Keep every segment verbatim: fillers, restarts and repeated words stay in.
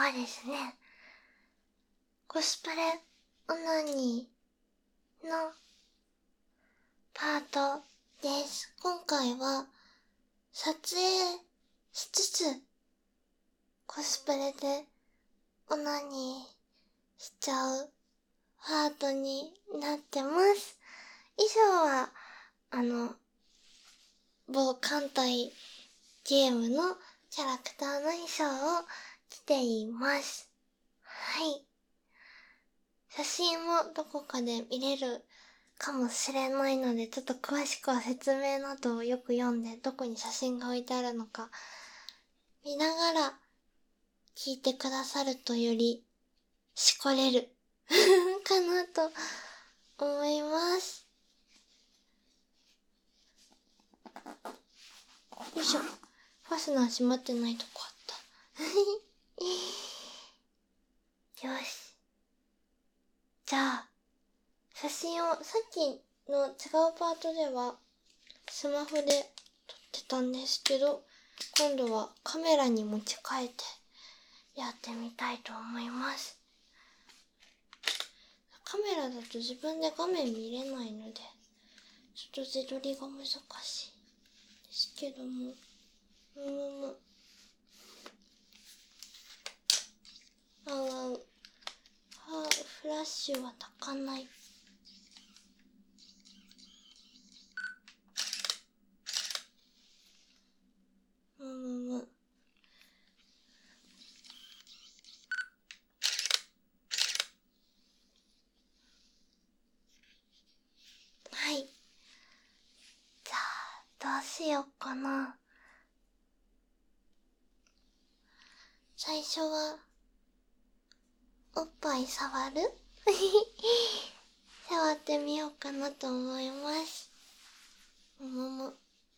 はですね、コスプレオナニーのパートです。今回は撮影しつつコスプレでオナニーしちゃうパートになってます。衣装はあの某艦隊ゲームのキャラクターの衣装を着ています。はい。写真もどこかで見れるかもしれないので、ちょっと詳しくは説明などをよく読んで、どこに写真が置いてあるのか見ながら聞いてくださるとよりしこれるかなと思います。よいしょ。ファスナー閉まってないとこあったよし。じゃあ写真をさっきの違うパートではスマホで撮ってたんですけど、今度はカメラに持ち替えてやってみたいと思います。カメラだと自分で画面見れないのでちょっと自撮りが難しいですけども、うむむあうあう、はフラッシュは焚かない。むむむはい。じゃあどうしようかな。最初はおっぱい触る触ってみようかなと思います。むむむ。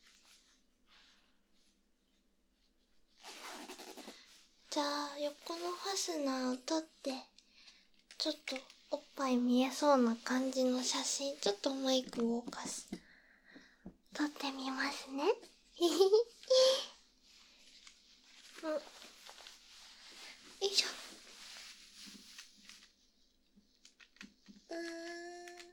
じゃあ横のファスナーを取って、ちょっとおっぱい見えそうな感じの写真、ちょっとマイクを動かす。撮ってみますね。うん、よいしょ。うーん。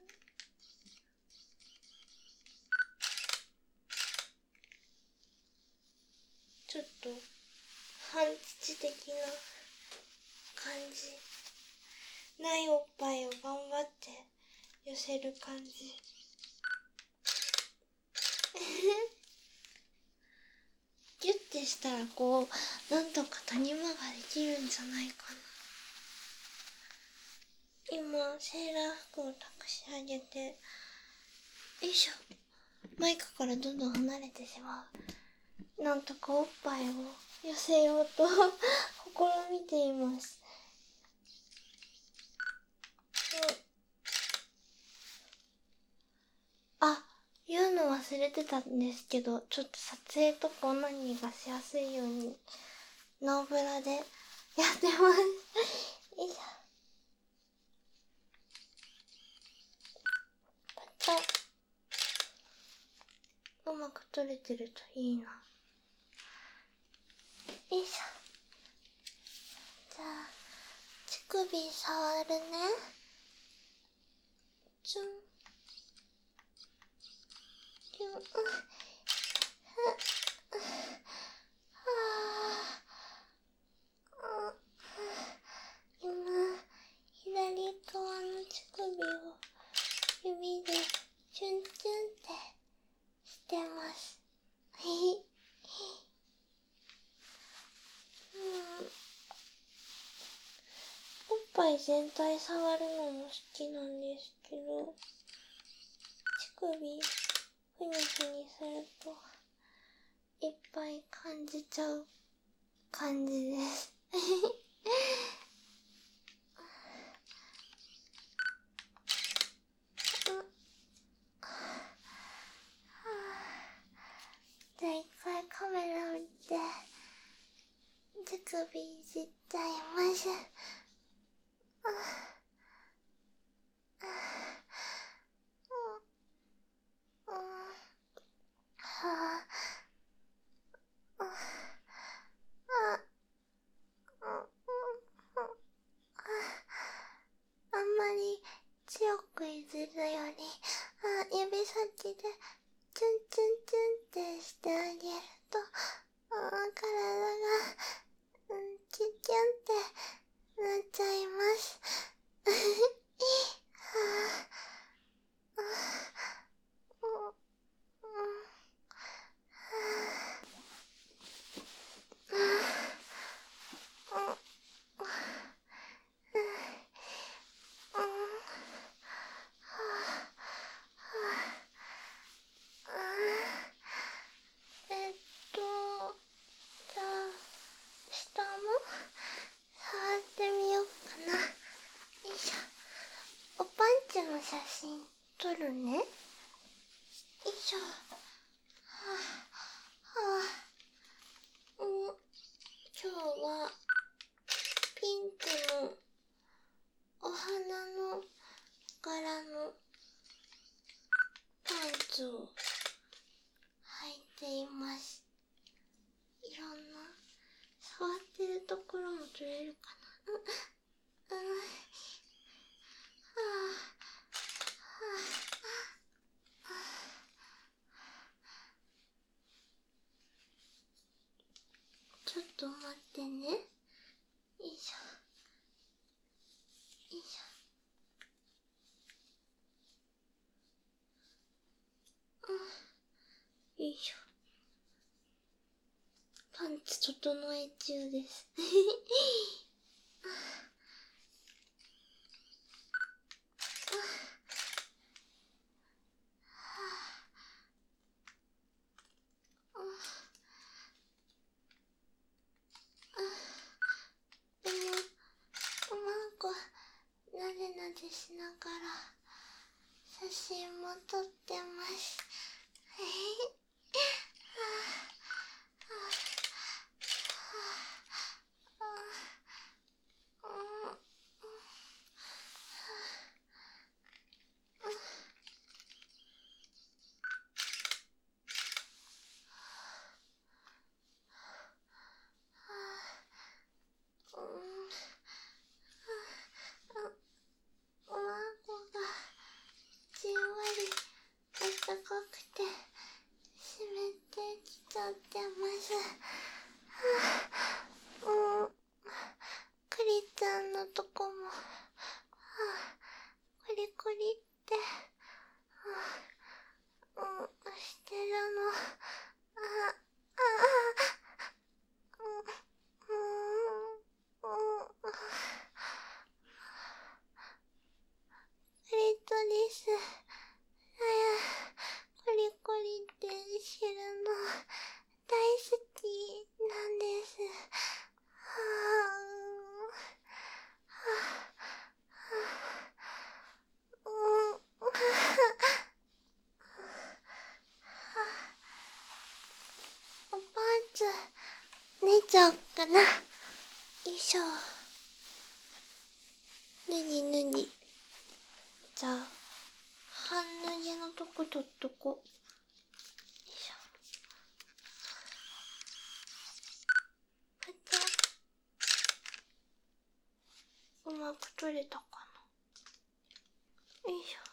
ちょっと半土的な感じ。ないおっぱいを頑張って寄せる感じ。ギュッてしたらこうなんとか谷間ができるんじゃないかな。今セーラー服を託し上げて、よいしょ。マイクからどんどん離れてしまう。なんとかおっぱいを寄せようと試みています。うん、あ、言うの忘れてたんですけど、ちょっと撮影とか何がしやすいようにノーブラでやってます。よいしょ。パチャ。うまく撮れてるといいな。よいしょ。じゃあ乳首触るね。チュンキュン。今左側の乳首を指でチュンチュンってしてます。うん、おっぱい全体触るのも好きなんですけど、乳首ふにふにするといっぱい感じちゃう感じです。じゃあ一回カメラを見て乳首いじっちゃいます。 取るね。よいしょ。はあ、はあ、うん、今日はピンクのお花の柄のパンツを履いています。いろんな触ってるところも取れるかな。うん、うん、はあ、はあ、はあ、ちょっと待ってね。よいしょ。よいしょ。うん、よいしょ。パンツ整え中です。でも、おまんこ、なでなでしながら、写真も撮ってます。おまんこがじんわりあったかくて湿ってきちゃってます。はあ、うん、クリちゃんのとこも、はあ、コリコリって、はあ、うん、してるの。ああ、うん、うん、うん、クリトリス、あや、コリコリってしてるの大好きなんです。はあ、はあ、うん、おパンツ寝ちゃおっかな。よいしょ。ぬにぬに。じゃあ半脱ぎのとこ取っとこう。よいしょ。ふたうまく取れたかな。よいしょ。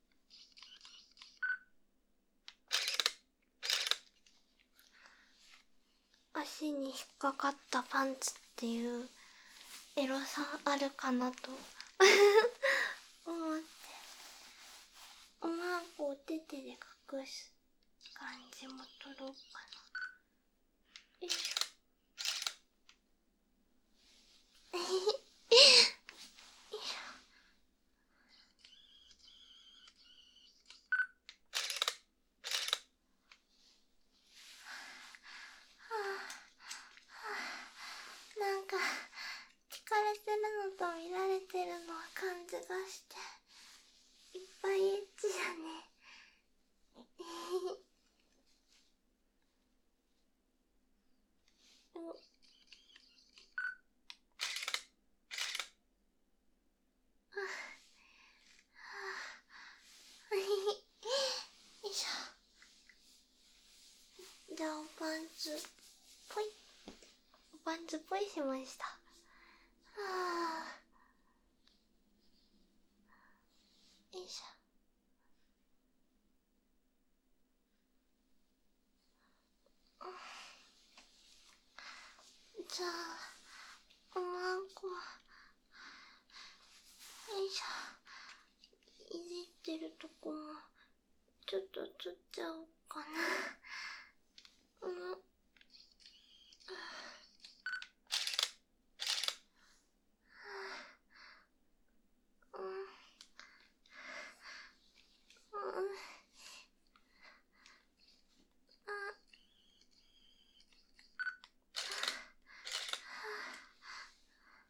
足に引っかかったパンツっていうエロさあるかなと思って、おまんこを手手で隠す感じも取ろうかな。よいしょ。よいしょ。なんか聞かれてるのと見られてるのは感じがしていっぱいエッチだね。お、はあ、はあ、よいしょ。じゃあおパンツぽい、おパンツぽいしました。はあ、よいしょ。じゃあおまんこ、よいしょ。いじってるとこもちょっと取っちゃおうかな。うん、うん、うん、あ、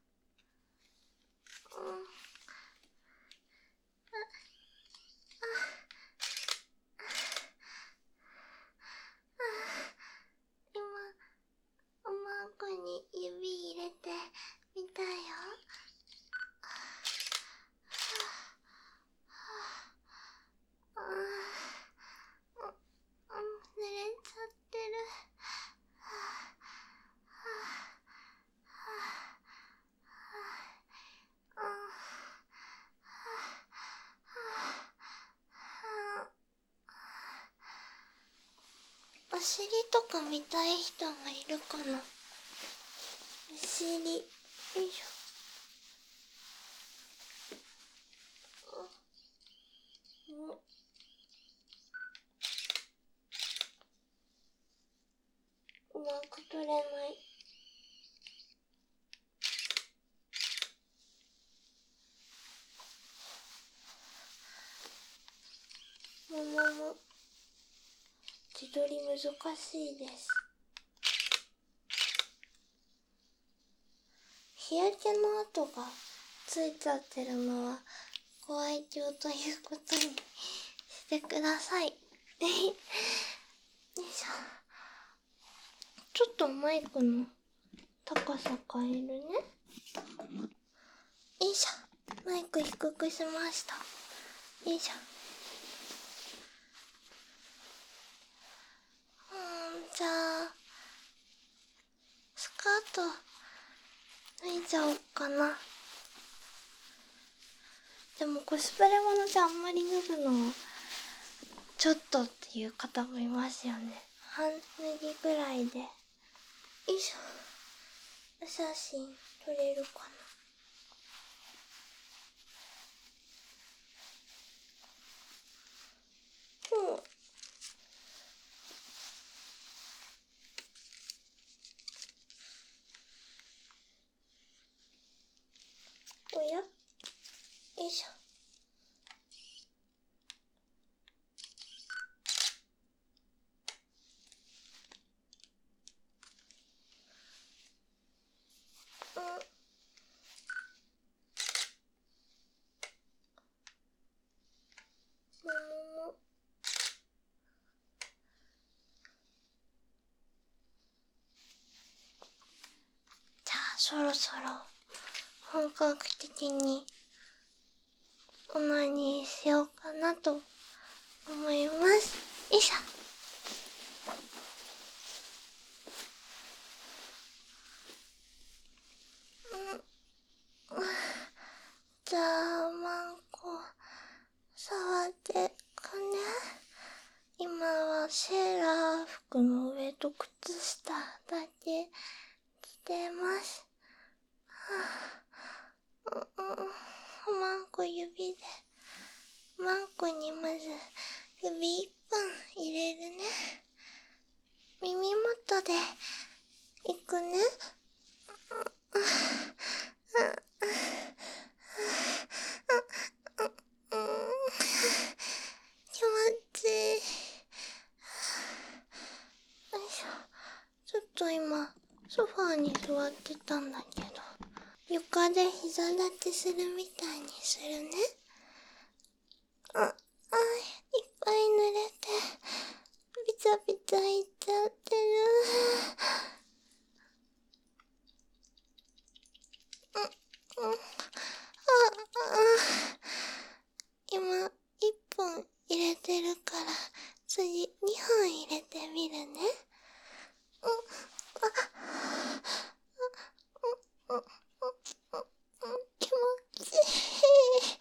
うん、 尻とか見たい人がいるかな。お尻、よいしょ。うまく取れない。ももも自撮り難しいです。日焼けの跡がついちゃってるのはご愛嬌ということにしてください。よいしょ。ちょっとマイクの高さ変えるね。よいしょ。マイク低くしました。よいしょ。うーん、じゃあスカート脱いじゃおうかな。でもコスプレものじゃあんまり脱ぐのちょっとっていう方もいますよね。半脱ぎぐらいで。よいしょ。お写真撮れるかな。うん。おや？よいしょ。うん。ももも。じゃあそろそろ本格的にオナニーしようかなと思います。よいしょ。うん。じゃあマンコ触ってくね。今はセーラー服の上と靴下だけ着てます。はぁ、うんうん、マンコ指でマンコにまず指一本入れるね。耳元でいくね。気持ちいい。よいしょ。ちょっと今ソファーに座ってたんだけど、床で膝立ちするみたいにするね。あ、あ、いっぱい濡れてびちゃびちゃいっちゃってる。うん、うん、あ、あ、今一本入れてるから次二本入れてみるね。うん、あ、うん、うん、うん、うん、気持ちいい。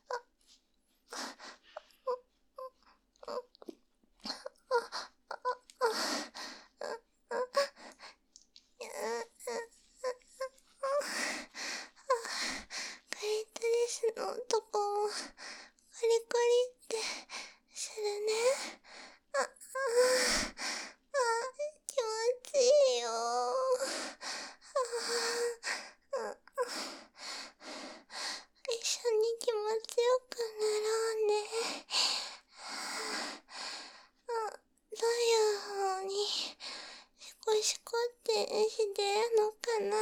クリトリスのとこもコリコリってするね。あ、あ、あ、気持ちいいよ。あ、一緒に気持ちよくなろうね。あ、どういう風にシコシコってしてるのかな。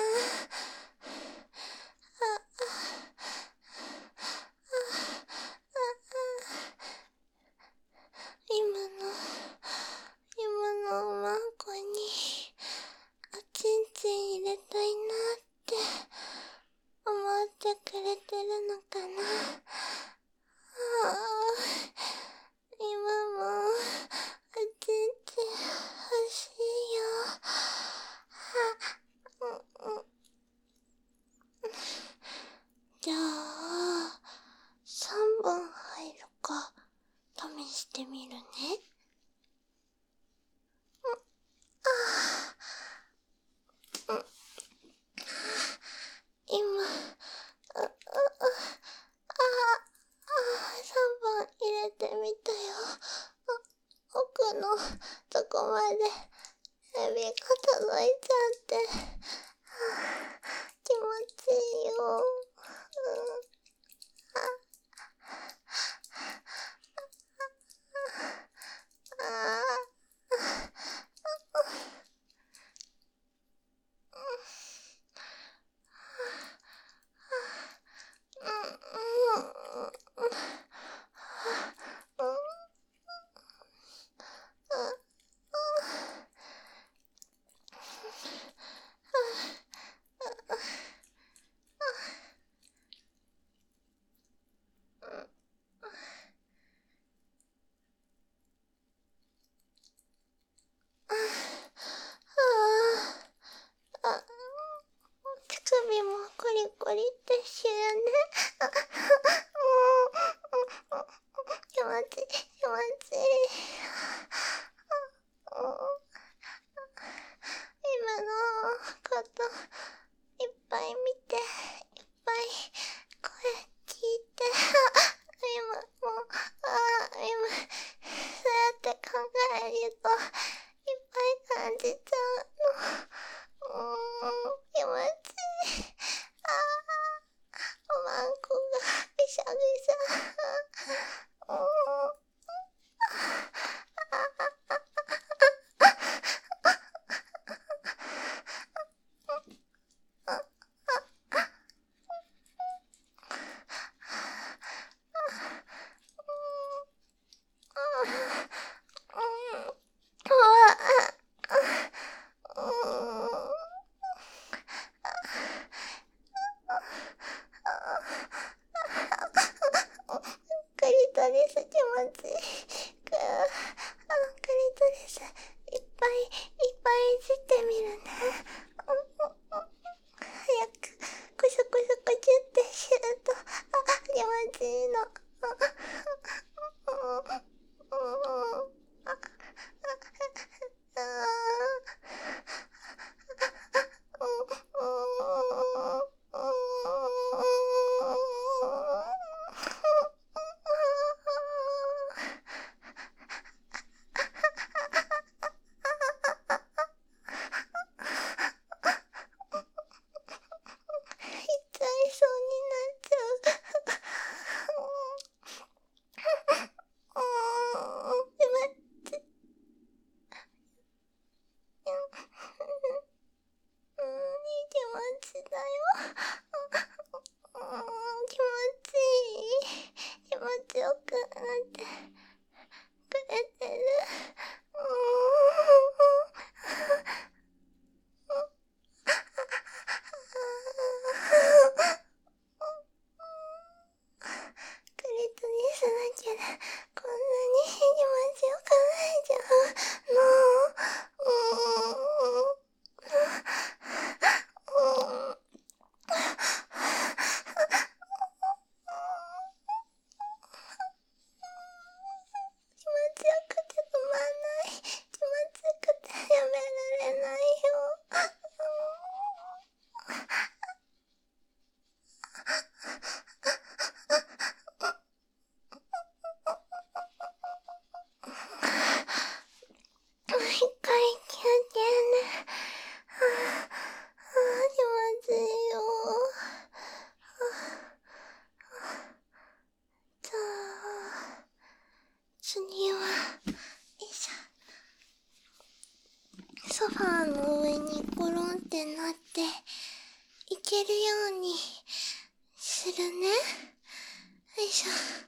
今の今のマンコにおちんちん入れたいなって思ってくれてるのかな。ああ、今もおちんちん欲しいよ。は、うん、うん、 コリコリってしてるね。もう、気持ちいい、気持ちいい。今のこといっぱい見て、いっぱい声聞いて、今もう、ああ、今、そうやって考えると、いっぱい感じちゃうの。うーん、気持ちいい。ああ、おまんこがぐしゃぐしゃ。うーん。クリトリス気持ちいい。くー、あ、クリトリスいっぱいいっぱいいじってみるね。早くクシュクシュクシュってすると、あ、気持ちいいの。痛いそうになっちゃう。気持ちいい。うん、いい気持ちだよ。うん、気持ちいい。気持ちよくなってくれてる。うんクリトリスだけでこんなに気持ちよくないじゃんの。うーん。気持ちよくて止まんない。気持ちよくてやめられないよ。もう一回休憩ね。はあ、はあ、気持ちいいよ。じゃあ、次は、よいしょ。ソファーの上にコロンってなっていけるようにするね。よいしょ。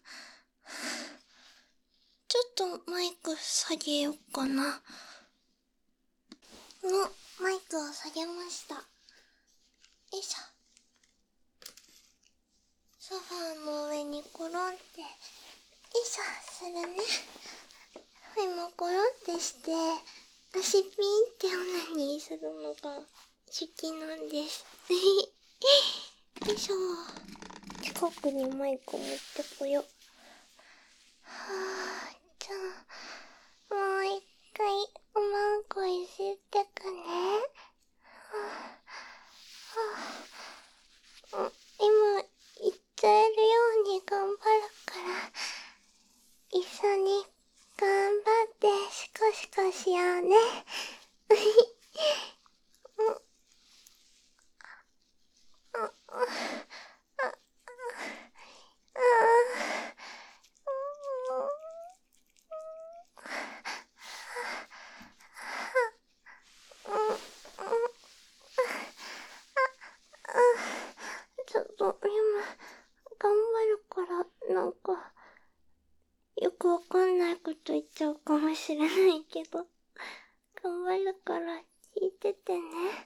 ちょっとマイク下げようかな。の、マイクを下げました。よいしょ。ソファーの上にコロンって、よいしょ、するね。今コロンってして、足ピンってオナニーするのが好きなんです。よいしょ。近くにマイク持ってこよう。はぁ、じゃあ、もう一回おまんこいじってくね。はぁ、はぁ、今言っちゃえるように頑張るから、一緒に頑張ってシコシコしようね。ちょっと今頑張るからなんかよくわかんないこと言っちゃうかもしれないけど、頑張るから聞いててね。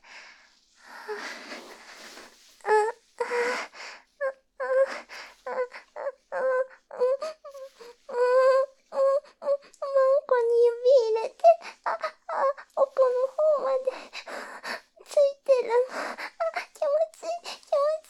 あ、あ、マンコに指入れて、あ、あ、奥の方までついてるの。あ、気持ちいい、気持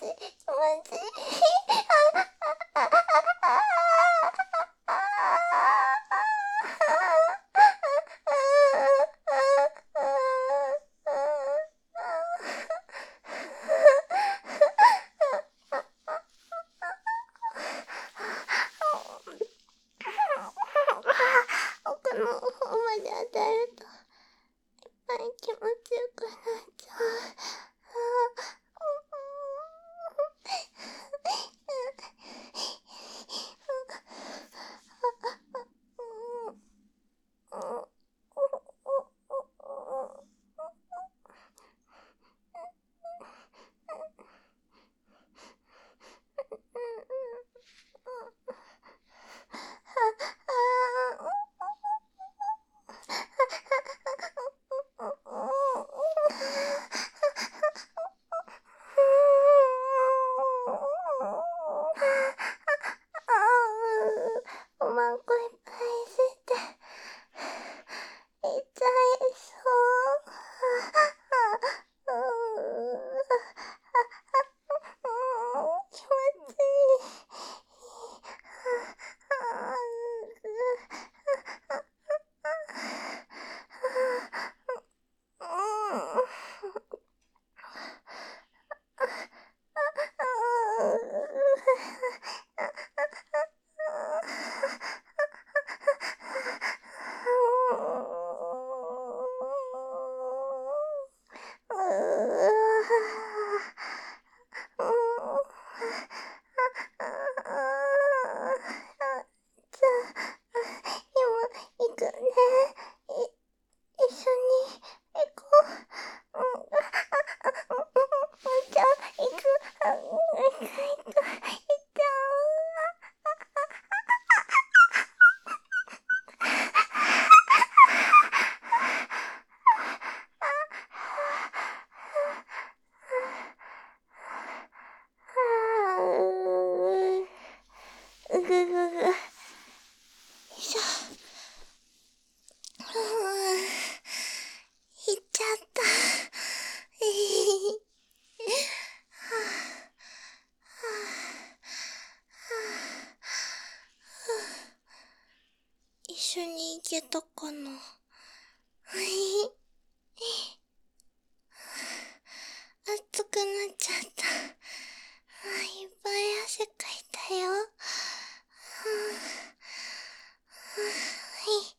気持ちいい。うぐぐぐ。よいしょ。いっちゃった。えへへ。一緒に行けたかな。暑くなっちゃった。いっぱい汗かいたよ。はい、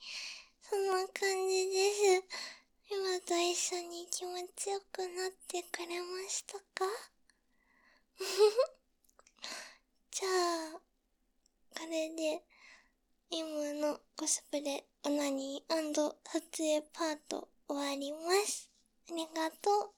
そんな感じです。今と一緒に気持ちよくなってくれましたか？じゃあ、これで今のコスプレオナニー&撮影パート終わります。ありがとう。